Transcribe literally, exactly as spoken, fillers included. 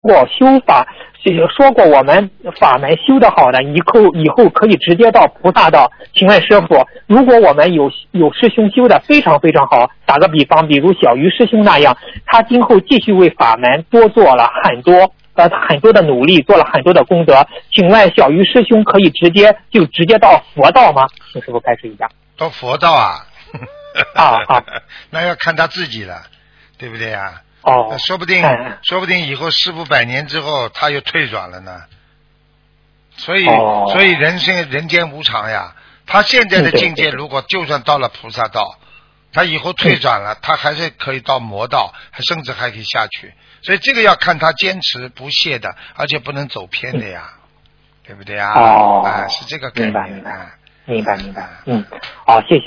过修法，说过我们法门修得好的，以后以后可以直接到菩萨道。请问师傅，如果我们有有师兄修的非常非常好，打个比方，比如小鱼师兄那样，他今后继续为法门多做了很多呃很多的努力，做了很多的功德，请问小鱼师兄可以直接就直接到佛道吗？请师傅开始一下。 到佛道啊？ 啊啊， 那要看他自己了，对不对啊？ 哦， 说不定， 嗯、 说不定以后师父百年之后他又退转了呢。所以， 哦、 所以人生人间无常呀。他现在的境界，如果就算到了菩萨道，他以后退转了，他还是可以到魔道，甚至还可以下去。所以这个要看他坚持不懈的，而且不能走偏的呀，对不对呀？ 哦， 啊，是这个概念。 明白明白，明白明白，嗯，好，谢谢。